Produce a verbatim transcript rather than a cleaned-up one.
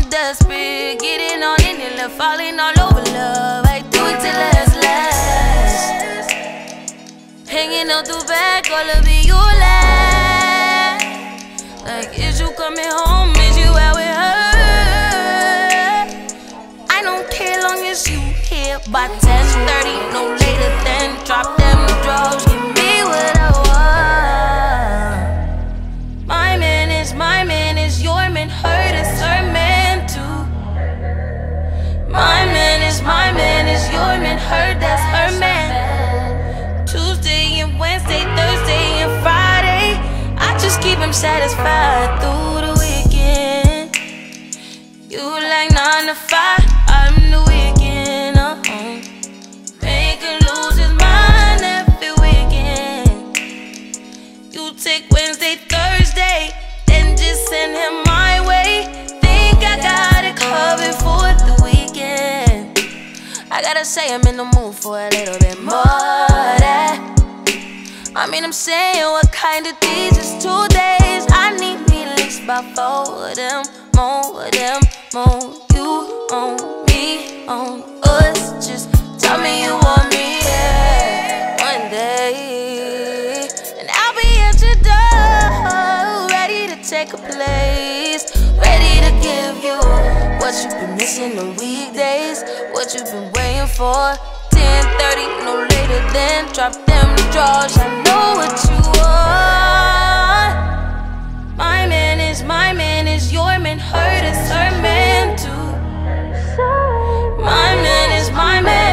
desperate, getting on in it, love, falling all over love. I do it till it's last. Hanging out the back, all of it you laugh. Like, is you coming home? Is you out with her? I don't care long as you here by ten thirty, no later than drop them drugs. Give me what I want. My man is my man is your man, her is her man too. My man is my man is your man, her that's her man. Tuesday and Wednesday, Thursday and Friday, I just keep him satisfied through the weekend. You like nine to five, I'm the weekend. Uh -huh. Make him lose his mind every weekend. You take Wednesday, Thursday, then just send him my way. Think I got it covered for the weekend. I gotta say I'm in the mood for a little bit more of that. I mean, I'm saying, what kind of these is two days? I need me at least about four of them, more of them, more. You on me, on us. Just tell me you want me, yeah, one day, and I'll be at your door, ready to take a place, ready to give you what you've been missing the weekdays, what you've been waiting for. ten thirty, no later than drop them drawers. I know what you want. My man is my man is your man, her is her man too. My man is my man.